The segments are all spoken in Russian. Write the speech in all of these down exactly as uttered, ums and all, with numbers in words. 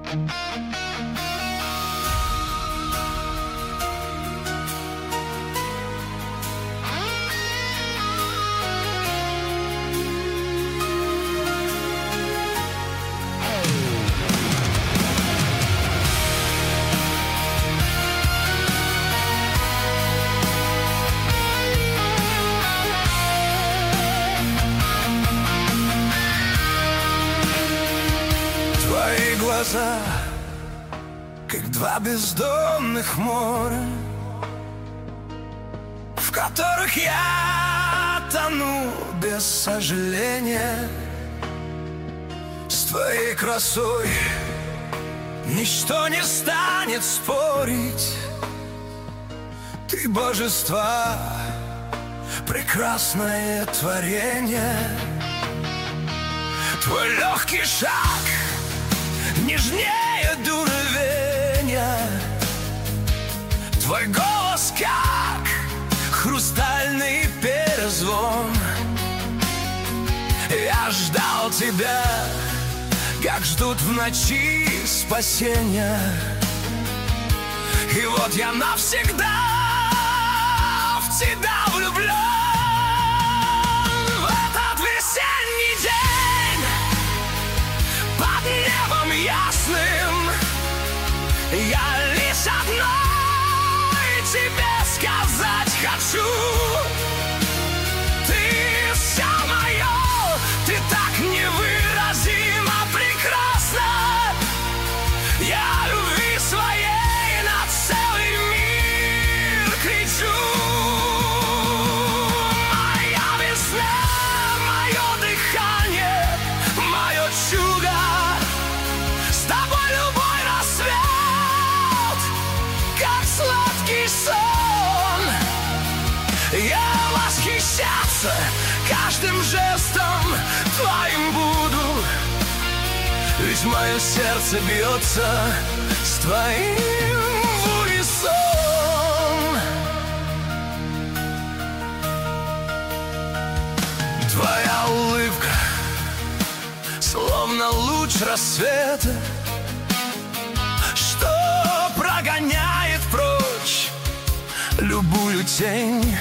Глаза, как два бездонных моря, в которых я тону без сожаления. С твоей красой ничто не станет спорить. Ты божества, прекрасное творение. Твой легкий шаг нежнее дуновения. Твой голос, как хрустальный перезвон. Я ждал тебя, как ждут в ночи спасения. И вот я навсегда в тебя влюблен. В этот весенний день под небом ясным я лишь одно тебе сказать хочу. Ты все мое, ты так невыразимо прекрасна. Я любви своей на целый мир кричу. Моя весна, мое дыхание, мое чудо. С тобой любой рассвет, как сладкий сон. Я восхищаться каждым жестом твоим буду, ведь мое сердце бьется с твоим в унисон. Твоя улыбка словно луч рассвета, что прогоняет прочь любую тень.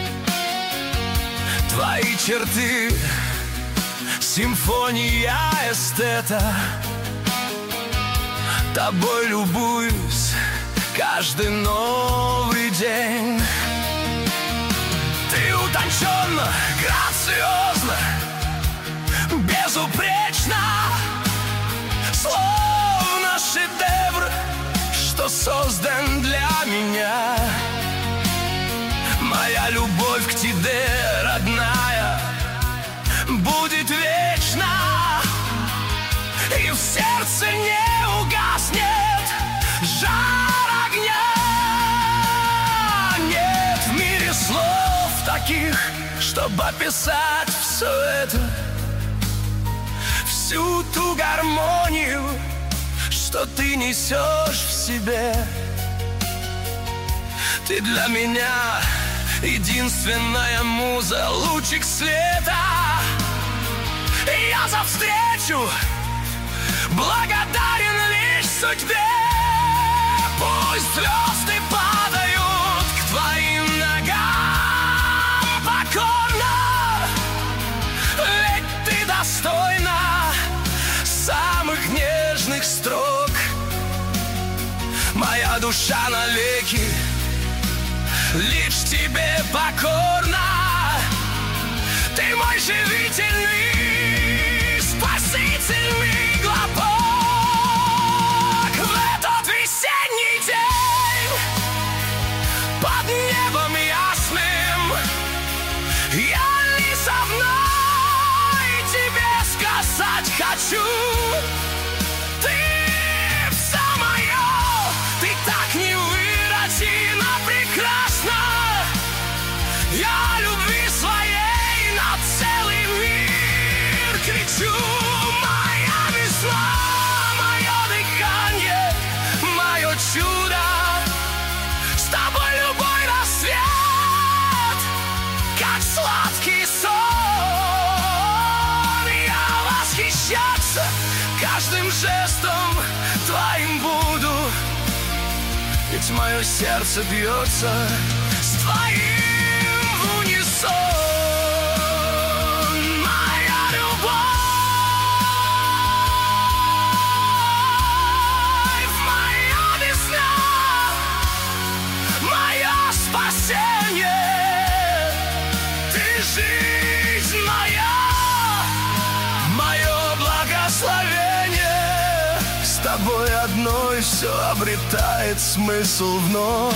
Твои черты — симфония эстета. Тобой любуюсь каждый новый день. Ты утонченно, грациозно, безупречно, словно шедевр, что создан для меня. Моя любовь к тебе, родная, будет вечна, и в сердце не угаснет жар огня. Нет в мире слов таких, чтобы описать все это, всю ту гармонию, что ты несешь в себе. Ты для меня единственная муза, лучик света. И я за встречу благодарен лишь судьбе. Пусть звезды падают к твоим ногам покорно, ведь ты достойна самых нежных строк. Моя душа навеки лишь тебе покорна. Ты мой живительный, спасительный глоток. В этот весенний день под небом ясным я лишь одной тебе сказать хочу. Ты все мое, ты так невыразимо прекрасна. Я любви своей на целый мир кричу. Моя весна, мое дыхание, мое чудо. С тобой любой рассвет, как сладкий сон. Я восхищаться каждым жестом твоим буду, ведь мое сердце бьется с твоим в унисон. Моя любовь, моя весна, мое спасение, ты жизнь моя, мое благословение. С тобой одной все обретает смысл вновь.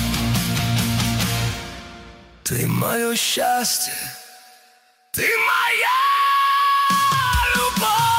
Ты мое счастье, ты моя любовь.